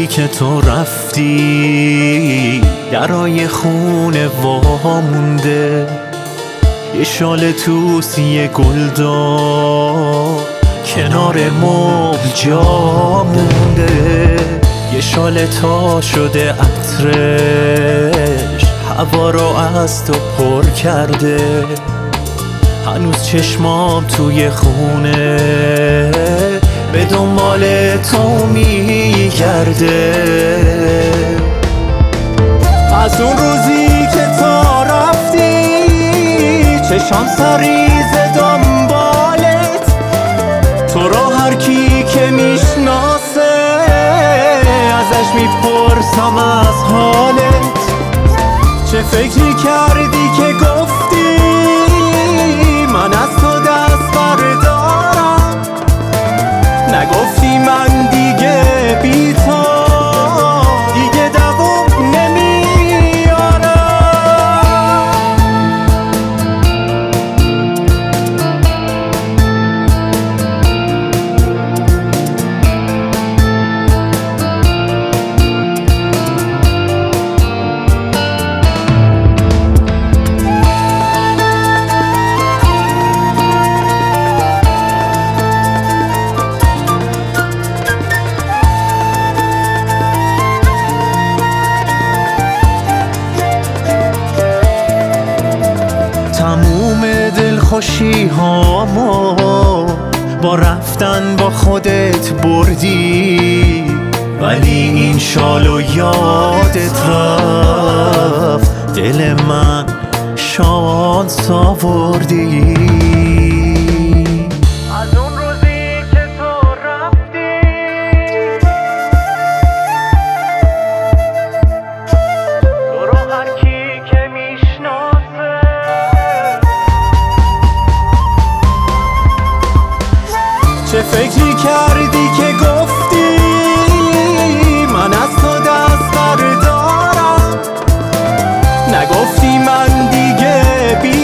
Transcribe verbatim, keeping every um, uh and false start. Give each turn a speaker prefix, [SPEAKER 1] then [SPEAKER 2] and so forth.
[SPEAKER 1] روزی که تو رفتی درای خونه وامونده، یه شال توسی گلدار کنار مبل جا مونده، یه شال تا شده عطرش هوا رو از تو پر کرده، هنوز چشمام توی خونه به دنبال تو میگرده. از اون روزی که تو رفتی چشام سریز دنبالت، تو رو هر کی که میشناسه ازش میپرسم از حالت. چه فکری کردی که گفتی من از تو دست بردارم؟ نگفتی من دیگه بی تو دیگه دووم نمیارم. تموم دلخوشی هامو با رفتن با خودت بردی، ولی این شالو یادت رفت دل من شانس آوردی. از اون روزی که تو رفتی تو رو هر کی که میشناسه چه فکری کردی که گفتی من از تو دست بردارم؟ نگفتی من دیگه بی